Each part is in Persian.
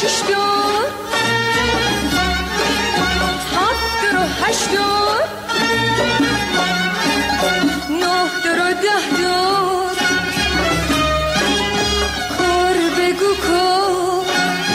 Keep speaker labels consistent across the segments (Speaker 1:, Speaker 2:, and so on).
Speaker 1: 6 دور 7 دور و 8 دور 9 دور و 10 دور کار بگو کار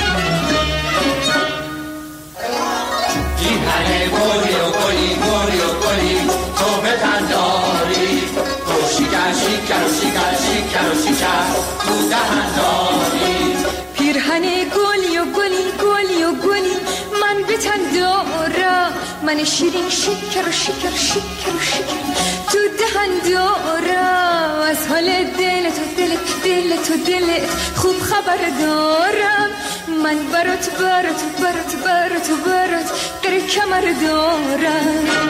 Speaker 2: این همه گلی و گلی گلی و گلی تو به تنداری تو شکر شکر و شکر شکر و شکر تو دهنداری
Speaker 1: پیرهن گلی و گلی گلی و گلی من به تن دارم من شیرین شکر و شکر شکر و شکر تو دهن دارم از حال دلت و دلت دلت و دلت خوب خبر دارم من برات برات برات برات برات قره کمر دارم.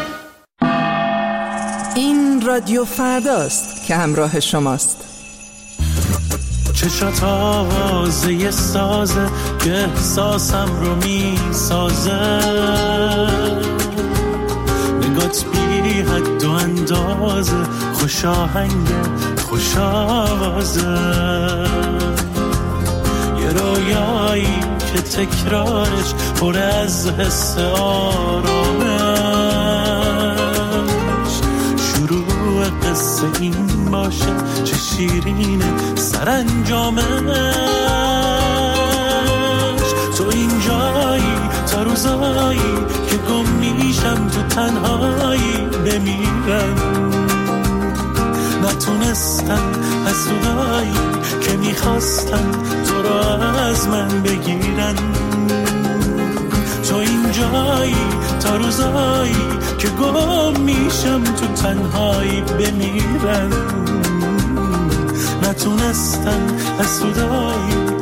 Speaker 3: این رادیو فرداست که همراه شماست.
Speaker 4: چشات آوازه سازه که احساسم رو می سازه نگات بی حد و اندازه خوش آهنگ خوش آوازه یه رویایی که تکرارش پر از حس آرامش شروع قصه این باشه چه شیرینه سرانجامش تو اینجایی تا روزایی که گم میشم تو تنهایی بمیرم نتونستم حسودایی که میخواستن تو را از من بگیرن تو اینجایی تا روزایی که گم میشم تو تنهایی بمیرم نتونستن حسودایی